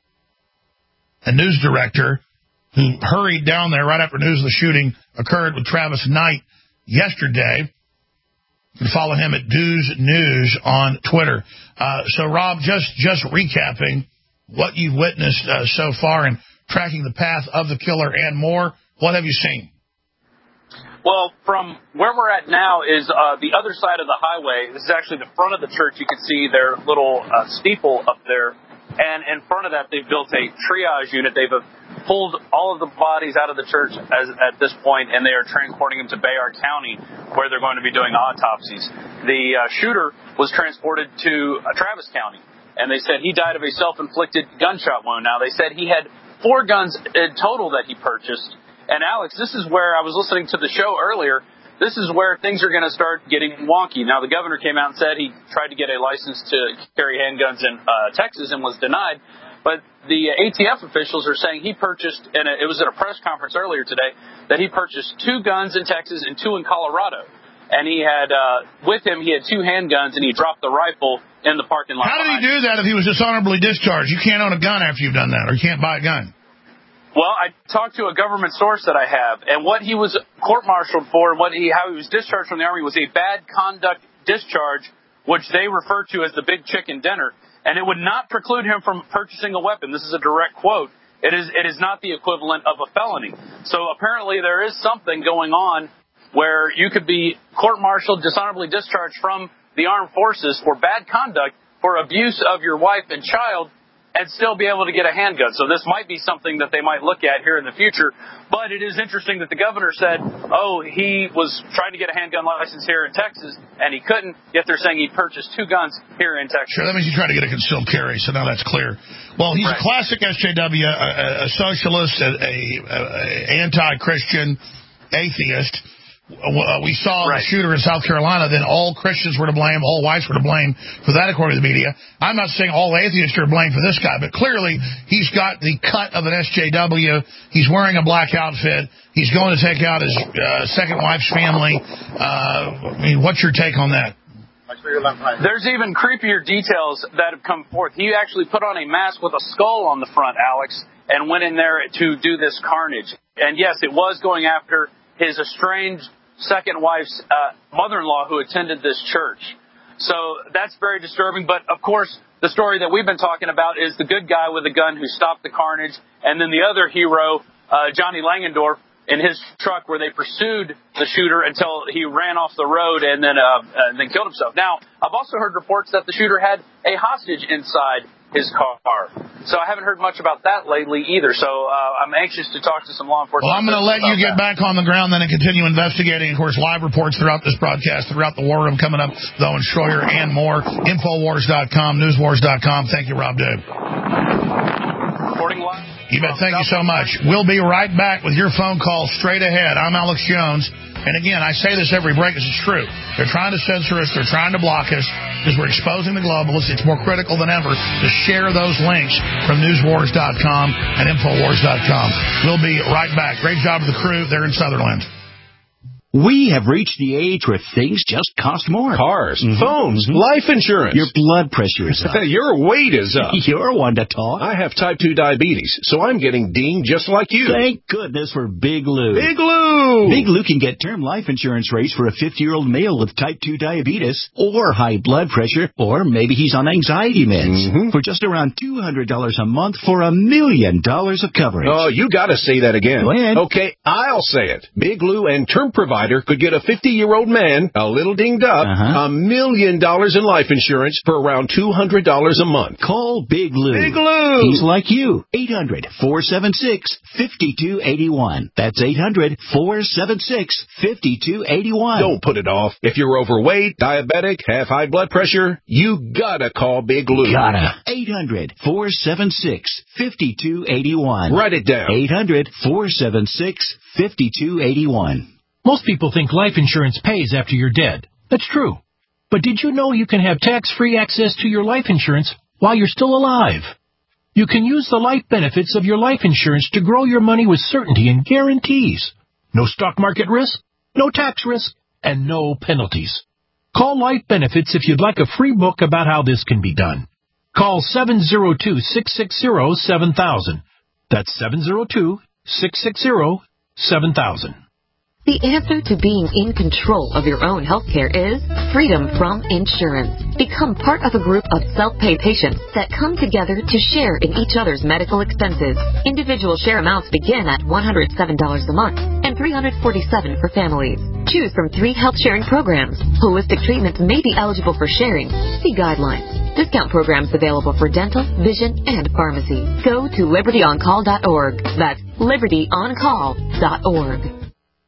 and news director, who hurried down there right after news of the shooting occurred with Travis Knight yesterday. You can follow him at Dew's News on Twitter. Uh, so, Rob, just, just recapping what you've witnessed uh, so far and tracking the path of the killer and more, what have you seen? Well, from where we're at now is uh, the other side of the highway. This is actually the front of the church. You can see their little uh, steeple up there. And in front of that, they've built a triage unit. They've pulled all of the bodies out of the church as, at this point, and they are transporting them to Bayard County, where they're going to be doing autopsies. The uh, shooter was transported to uh, Travis County, and they said he died of a self-inflicted gunshot wound. Now, they said he had four guns in total that he purchased. And, Alex, this is where I was listening to the show earlier. This is where things are going to start getting wonky. Now, the governor came out and said he tried to get a license to carry handguns in uh, Texas and was denied. But the A T F officials are saying he purchased, and it was at a press conference earlier today, that he purchased two guns in Texas and two in Colorado. And he had, uh, with him, he had two handguns, and he dropped the rifle in the parking lot. How did he do that if he was dishonorably discharged? You can't own a gun after you've done that, or you can't buy a gun. Well, I talked to a government source that I have, and what he was court-martialed for, what he, how he was discharged from the Army, was a bad conduct discharge, which they refer to as the big chicken dinner, and it would not preclude him from purchasing a weapon. This is a direct quote. It is, it is not the equivalent of a felony. So apparently there is something going on where you could be court-martialed, dishonorably discharged from the armed forces for bad conduct, for abuse of your wife and child, and still be able to get a handgun. So this might be something that they might look at here in the future. But it is interesting that the governor said, oh, he was trying to get a handgun license here in Texas, and he couldn't, yet they're saying he purchased two guns here in Texas. Sure, that means he tried to get a concealed carry, so now that's clear. Well, he's right. A classic S J W, a, a socialist, a, a, a anti-Christian atheist. Uh, we saw right. the shooter in South Carolina, then all Christians were to blame, all whites were to blame for that, according to the media. I'm not saying all atheists are to blame for this guy, but clearly he's got the cut of an S J W. He's wearing a black outfit. He's going to take out his uh, second wife's family. Uh, I mean, what's your take on that? There's even creepier details that have come forth. He actually put on a mask with a skull on the front, Alex, and went in there to do this carnage. And yes, it was going after his estranged second wife's uh, mother-in-law who attended this church. So that's very disturbing. But, of course, the story that we've been talking about is the good guy with the gun who stopped the carnage, and then the other hero, uh, Johnny Langendorf, in his truck where they pursued the shooter until he ran off the road and then uh, and then killed himself. Now, I've also heard reports that the shooter had a hostage inside his car. So I haven't heard much about that lately either. So uh, I'm anxious to talk to some law enforcement. Well, I'm going to let you get that. back on the ground then and continue investigating. Of course, live reports throughout this broadcast, throughout the war room coming up, with Owen Schroyer and more. Infowars dot com, Newswars dot com. Thank you, Rob Dew. Reporting live. You bet. Thank you so much. We'll be right back with your phone call straight ahead. I'm Alex Jones. And again, I say this every break because it's true. They're trying to censor us. They're trying to block us because we're exposing the globalists. It's more critical than ever to share those links from Newswars dot com and Infowars dot com. We'll be right back. Great job to the crew there in Sutherland. We have reached the age where things just cost more. Cars, mm-hmm. phones, mm-hmm. life insurance. Your blood pressure is up. Your weight is up. You're one to talk. I have type two diabetes, so I'm getting dinged just like you. Thank goodness for Big Lou. Big Lou! Big Lou can get term life insurance rates for a fifty-year-old male with type two diabetes or high blood pressure, or maybe he's on anxiety meds mm-hmm. for just around two hundred dollars a month for a million dollars of coverage. Oh, you got to say that again. Go ahead. Okay, I'll say it. Big Lou and term provider provider could get a fifty-year-old man, a little dinged up, a million dollars in life insurance for around two hundred dollars a month. Call Big Lou. Big Lou. He's like you. eight hundred, four seven six, five two eight one. That's eight hundred, four seven six, five two eight one. Don't put it off. If you're overweight, diabetic, have high blood pressure, you gotta call Big Lou. Gotta. eight hundred, four seven six, five two eight one. Write it down. eight hundred, four seven six, five two eight one. Most people think life insurance pays after you're dead. That's true. But did you know you can have tax-free access to your life insurance while you're still alive? You can use the life benefits of your life insurance to grow your money with certainty and guarantees. No stock market risk, no tax risk, and no penalties. Call Life Benefits if you'd like a free book about how this can be done. Call seven zero two, six six zero, seven thousand. That's seven zero two, six six zero, seven thousand. The answer to being in control of your own healthcare is freedom from insurance. Become part of a group of self-pay patients that come together to share in each other's medical expenses. Individual share amounts begin at one hundred seven dollars a month and three hundred forty-seven dollars for families. Choose from three health sharing programs. Holistic treatments may be eligible for sharing. See guidelines. Discount programs available for dental, vision, and pharmacy. Go to liberty on call dot org. That's liberty on call dot org.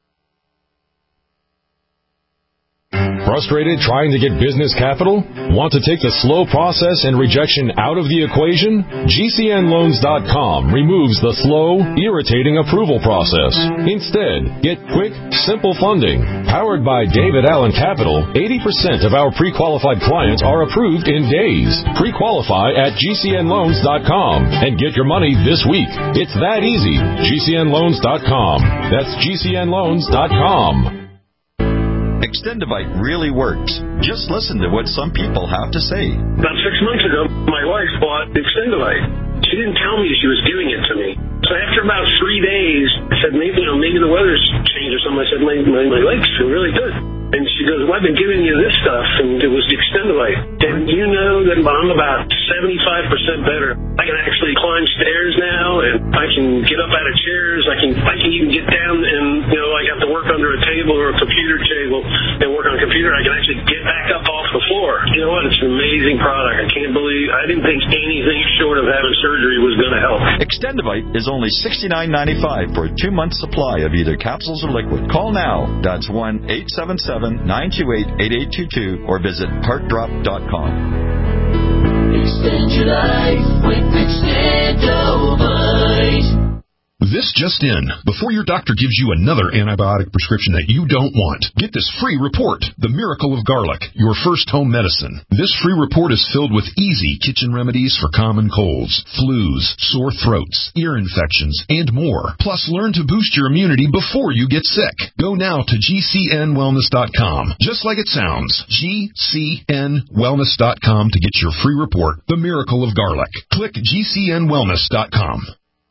Frustrated trying to get business capital? Want to take the slow process and rejection out of the equation? G C N loans dot com removes the slow, irritating approval process. Instead, get quick, simple funding. Powered by David Allen Capital, eighty percent of our pre-qualified clients are approved in days. Pre-qualify at G C N loans dot com and get your money this week. It's that easy. G C N loans dot com. That's G C N loans dot com. Extendivite really works. Just listen to what some people have to say. About six months ago, my wife bought Extendivite. She didn't tell me she was giving it to me. So after about three days, I said, maybe, you know, maybe the weather's changed or something. I said, my, my, my legs feel really good. And she goes, well, I've been giving you this stuff, and it was Extendivite. And you know that I'm about seventy-five percent better. I can actually climb stairs now, and I can get up out of chairs. I can I can even get down and, you know, I have to work under a table or a computer table and work on a computer. I can actually get back up off the floor. You know what? It's an amazing product. I can't believe, I didn't think anything short of having surgery was going to help. Extendivite is only sixty-nine ninety-five for a two-month supply of either capsules or liquid. Call now. That's one eight seven seven, nine two eight, eight eight two two or visit heart drop dot com. Extend your life with Extendivite. This just in. Before your doctor gives you another antibiotic prescription that you don't want, get this free report, The Miracle of Garlic, your first home medicine. This free report is filled with easy kitchen remedies for common colds, flus, sore throats, ear infections, and more. Plus, learn to boost your immunity before you get sick. Go now to G C N wellness dot com. Just like it sounds, G C N wellness dot com to get your free report, The Miracle of Garlic. Click G C N wellness dot com.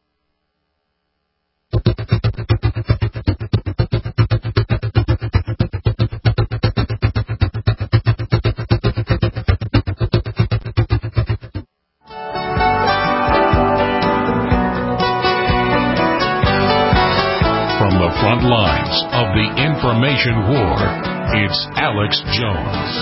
From the front lines of the information war, it's Alex Jones.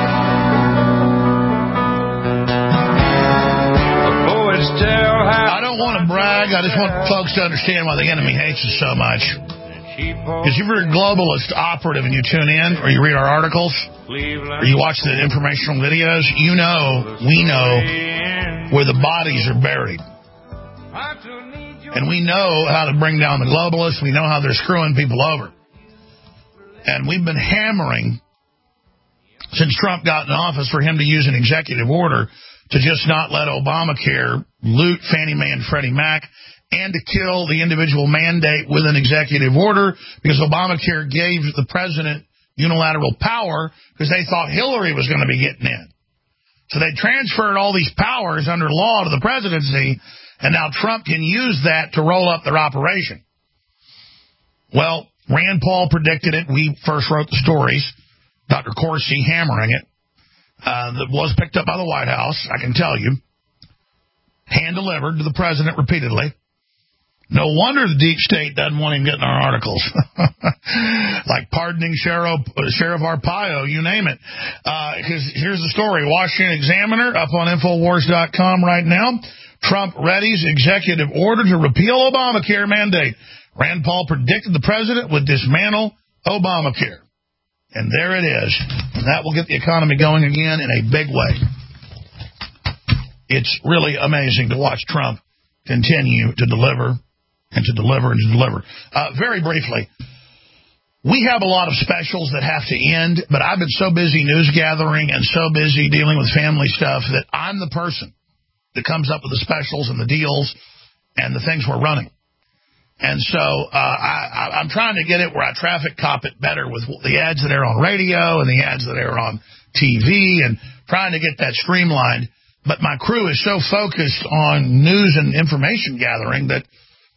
I don't want to brag. I just want folks to understand why the enemy hates us so much. Because if you're a globalist operative and you tune in, or you read our articles, or you watch the informational videos, you know, we know where the bodies are buried. And we know how to bring down the globalists. We know how they're screwing people over. And we've been hammering since Trump got in office for him to use an executive order to just not let Obamacare loot Fannie Mae and Freddie Mac, and to kill the individual mandate with an executive order, because Obamacare gave the president unilateral power because they thought Hillary was going to be getting in. So they transferred all these powers under law to the presidency, and now Trump can use that to roll up their operation. Well, Rand Paul predicted it. We first wrote the stories. Doctor Corsi hammering it. Uh, that was picked up by the White House, I can tell you. Hand-delivered to the president repeatedly. No wonder the deep state doesn't want him getting our articles. Like pardoning Sheriff, Sheriff Arpaio, you name it. Because uh, here's the story. Washington Examiner up on Infowars dot com right now. Trump readies executive order to repeal Obamacare mandate. Rand Paul predicted the president would dismantle Obamacare. And there it is. And that will get the economy going again in a big way. It's really amazing to watch Trump continue to deliver and to deliver and to deliver. Uh, very briefly, we have a lot of specials that have to end, but I've been so busy news gathering and so busy dealing with family stuff that I'm the person that comes up with the specials and the deals and the things we're running. And so uh, I, I'm trying to get it where I traffic cop it better with the ads that are on radio and the ads that are on T V and trying to get that streamlined. But my crew is so focused on news and information gathering that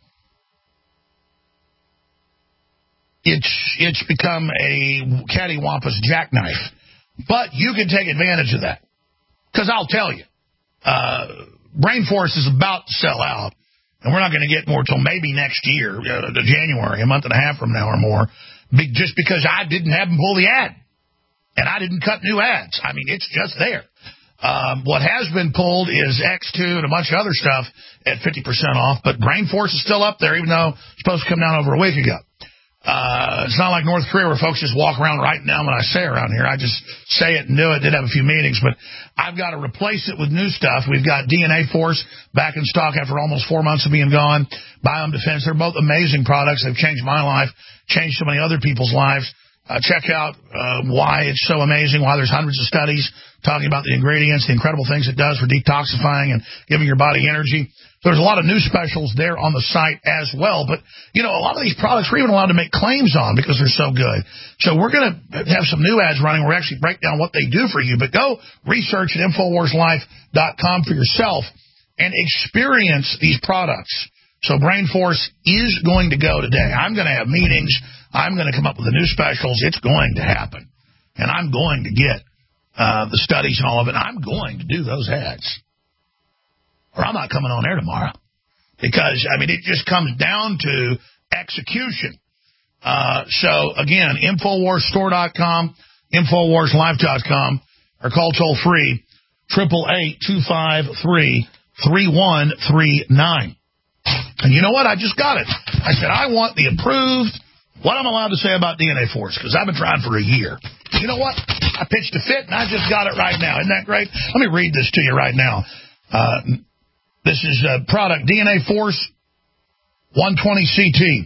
it's it's become a cattywampus jackknife. But you can take advantage of that. Because I'll tell you, uh, Brain Force is about to sell out. And we're not going to get more till maybe next year, uh, to January, a month and a half from now or more, be, just because I didn't have them pull the ad. And I didn't cut new ads. I mean, it's just there. Um, what has been pulled is X two and a bunch of other stuff at fifty percent off, but Brain Force is still up there, even though it's supposed to come down over a week ago. Uh, it's not like North Korea where folks just walk around writing down what I say around here. I just say it and do it. Did have a few meetings, but I've got to replace it with new stuff. We've got D N A Force back in stock after almost four months of being gone. Biome Defense. They're both amazing products. They've changed my life, changed so many other people's lives. Uh, check out uh, why it's so amazing, why there's hundreds of studies talking about the ingredients, the incredible things it does for detoxifying and giving your body energy. There's a lot of new specials there on the site as well. But, you know, a lot of these products we're even allowed to make claims on because they're so good. So we're going to have some new ads running where we actually break down what they do for you. But go research at Infowars Life dot com for yourself and experience these products. So Brain Force is going to go today. I'm going to have meetings. I'm going to come up with the new specials. It's going to happen. And I'm going to get uh, the studies and all of it. I'm going to do those ads. Or I'm not coming on air tomorrow. Because, I mean, it just comes down to execution. Uh, so, again, Infowars Store dot com, Infowars Life dot com, or call toll-free, eight eight eight, two five three, three one three nine. And you know what? I just got it. I said, I want the approved, what I'm allowed to say about D N A Force, because I've been trying for a year. You know what? I pitched a fit, and I just got it right now. Isn't that great? Let me read this to you right now. Uh, this is a product, D N A Force one twenty C T.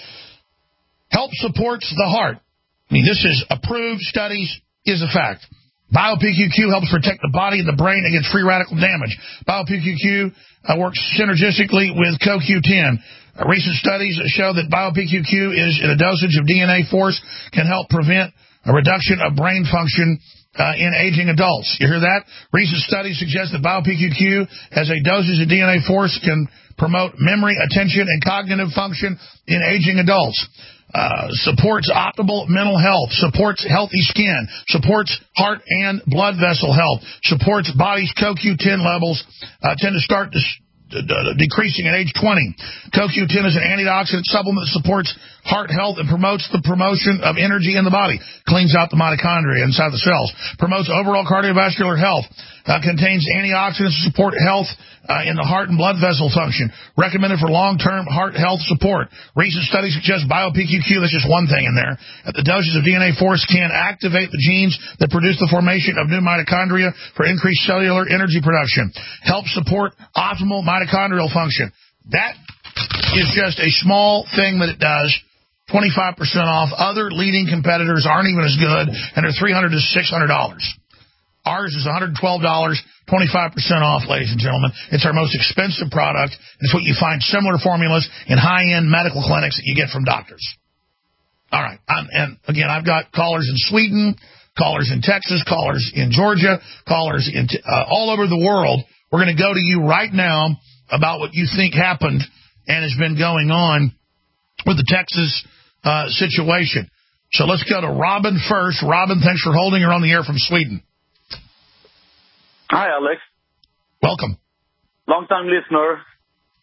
Help supports the heart. I mean, this is approved studies, is a fact. BioPQQ helps protect the body and the brain against free radical damage. BioPQQ uh, works synergistically with C O Q ten. Uh, recent studies show that BioPQQ is in a dosage of D N A Force can help prevent a reduction of brain function uh, in aging adults. You hear that? Recent studies suggest that BioPQQ as a dosage of D N A Force can promote memory, attention, and cognitive function in aging adults. Uh, supports optimal mental health, supports healthy skin, supports heart and blood vessel health, supports body's C O Q ten levels uh, tend to start to uh, decreasing at age twenty. C O Q ten is an antioxidant supplement that supports heart health and promotes the promotion of energy in the body, cleans out the mitochondria inside the cells, promotes overall cardiovascular health, uh, contains antioxidants to support health uh, in the heart and blood vessel function, recommended for long-term heart health support. Recent studies suggest BioPQQ, that's just one thing in there, that the doses of D N A Force can activate the genes that produce the formation of new mitochondria for increased cellular energy production, help support optimal mitochondrial function. That is just a small thing that it does. twenty-five percent off. Other leading competitors aren't even as good, and they're three hundred dollars to six hundred dollars. Ours is one hundred twelve dollars, twenty-five percent off, ladies and gentlemen. It's our most expensive product. It's what you find similar formulas in high-end medical clinics that you get from doctors. All right. Um, and, again, I've got callers in Sweden, callers in Texas, callers in Georgia, callers in uh, all over the world. We're going to go to you right now about what you think happened and has been going on with the Texas uh, situation. So let's go to Robin first. Robin, thanks for holding. You're on the air from Sweden. Hi, Alex. Welcome. Long-time listener.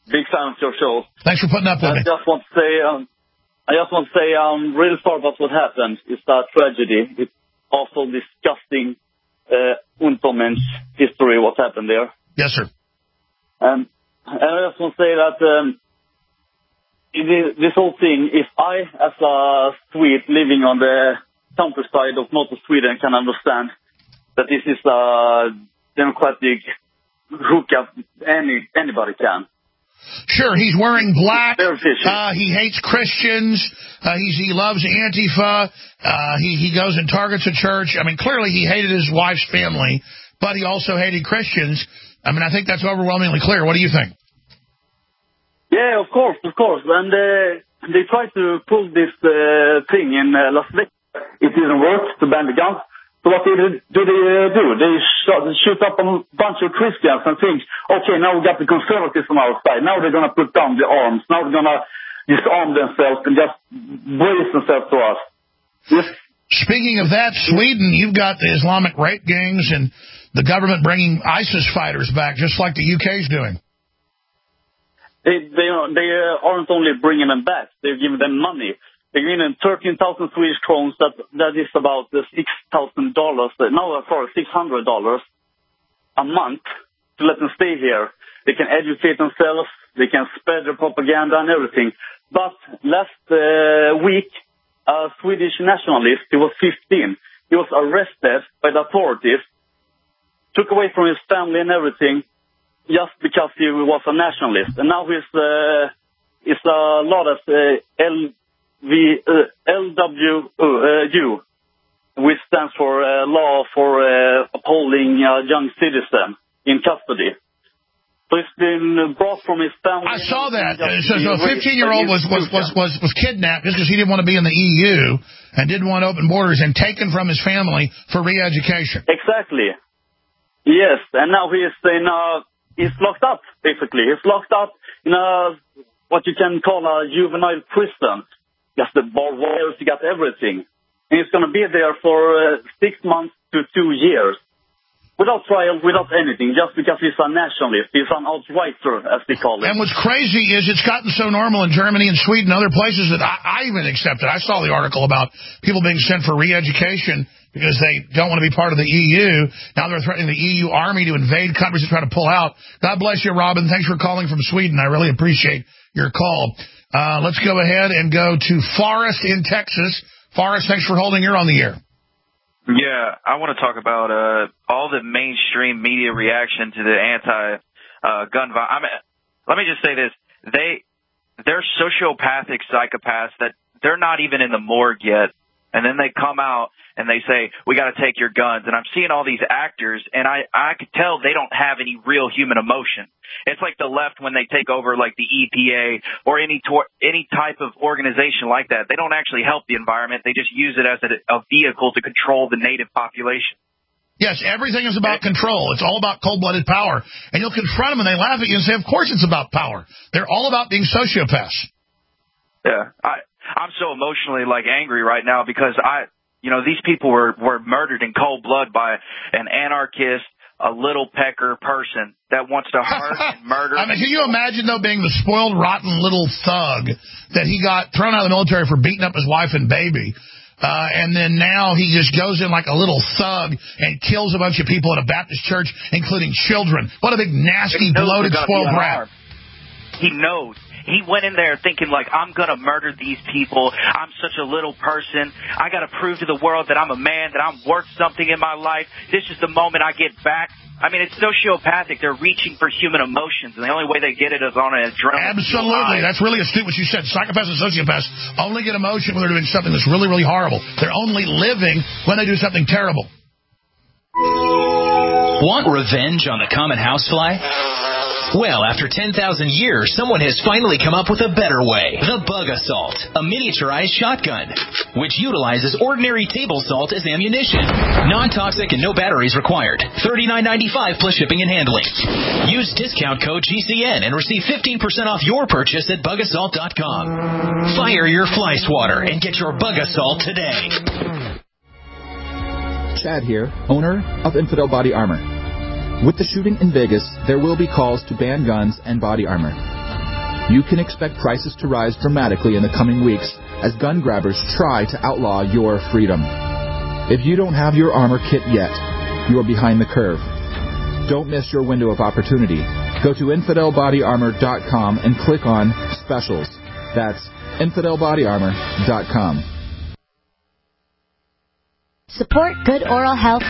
big fan of your show. Thanks for putting up with I me. I just want to say, um, I just want to say, I'm really sorry about what happened. It's a tragedy. It's also disgusting, uh, Untermensch history, what happened there. Yes, sir. Um, and I just want to say that um, it, this whole thing, if I, as a Swede living on the countryside of north of Sweden, can understand that this is a democratic hookup, any anybody can. Sure, he's wearing black. Uh, he hates Christians. Uh, he's, he loves Antifa. Uh, he, he goes and targets a church. I mean, clearly he hated his wife's family, but he also hated Christians. I mean, I think that's overwhelmingly clear. What do you think? Yeah, of course, of course. And uh, they tried to pull this uh, thing in uh, Las Vegas. It didn't work to ban the guns. So what did, did they uh, do? They shot, shoot up a bunch of Christians and think, okay, now we got the conservatives on our side. Now they're going to put down the arms. Now they're going to disarm themselves and just brace themselves to us. Yes. Speaking of that, Sweden, you've got the Islamic rape gangs and the government bringing ISIS fighters back, just like the U K's doing. They, they, they uh, aren't only bringing them back. They're giving them money. They're giving them thirteen thousand Swedish crowns. That, that is about uh, six thousand dollars. No, sorry, six hundred dollars a month to let them stay here. They can educate themselves. They can spread their propaganda and everything. But last uh, week, a Swedish nationalist, he was fifteen. He was arrested by the authorities, took away from his family and everything, just because he was a nationalist. And now he's, uh, he's a lot of uh, L... The uh, L W U, which stands for uh, Law for uh, Upholding a Young Citizen in Custody. So he's been brought from his family. I saw that. So, so a fifteen-year-old was, was, was, was, was kidnapped just because he didn't want to be in the E U and didn't want open borders and taken from his family for re-education. Exactly. Yes, and now he's in uh, he's locked up, basically. He's locked up in a, what you can call a juvenile prison. Just the barbed wires, you got everything. And he's going to be there for uh, six months to two years. Without trial, without anything, just because he's a nationalist. He's an alt-righter, as they call it. And what's crazy is it's gotten so normal in Germany and Sweden and other places that I, I even accept it. I saw the article about people being sent for re-education because they don't want to be part of the E U. Now they're threatening the E U army to invade countries and try to pull out. God bless you, Robin. Thanks for calling from Sweden. I really appreciate your call. Uh, let's go ahead and go to Forrest in Texas. Forrest, thanks for holding. You're on the air. Yeah, I want to talk about uh, all the mainstream media reaction to the anti-gun uh, violence. I mean, let me just say this. They, they're sociopathic psychopaths that they're not even in the morgue yet. And then they come out and they say, we got to take your guns. And I'm seeing all these actors, and I, I could tell they don't have any real human emotion. It's like the left when they take over like the E P A or any tor- any type of organization like that. They don't actually help the environment. They just use it as a, a vehicle to control the native population. Yes, everything is about control. It's all about cold-blooded power. And you'll confront them and they laugh at you and say, of course it's about power. They're all about being sociopaths. Yeah, I, I'm so emotionally like angry right now because I, you know, these people were, were murdered in cold blood by an anarchist, a little pecker person that wants to hurt and murder. I mean, can you imagine, though, being the spoiled, rotten little thug that he got thrown out of the military for beating up his wife and baby? Uh, and then now he just goes in like a little thug and kills a bunch of people at a Baptist church, including children. What a big, nasty, bloated, spoiled brat. He knows. He went in there thinking, like, I'm going to murder these people. I'm such a little person. I got to prove to the world that I'm a man, that I'm worth something in my life. This is the moment I get back. I mean, it's sociopathic. They're reaching for human emotions, and the only way they get it is on an adrenaline. Absolutely. That's really astute what you said. Psychopaths and sociopaths only get emotion when they're doing something that's really, really horrible. They're only living when they do something terrible. Want revenge on the common housefly? Well, after ten thousand years, someone has finally come up with a better way. The Bug Assault, a miniaturized shotgun, which utilizes ordinary table salt as ammunition. Non-toxic and no batteries required. thirty-nine ninety-five plus shipping and handling. Use discount code G C N and receive fifteen percent off your purchase at bug assault dot com. Fire your fly swatter and get your Bug Assault today. Chad here, owner of Infidel Body Armor. With the shooting in Vegas, there will be calls to ban guns and body armor. You can expect prices to rise dramatically in the coming weeks as gun grabbers try to outlaw your freedom. If you don't have your armor kit yet, you are behind the curve. Don't miss your window of opportunity. Go to infidel body armor dot com and click on Specials. That's infidel body armor dot com. Support good oral health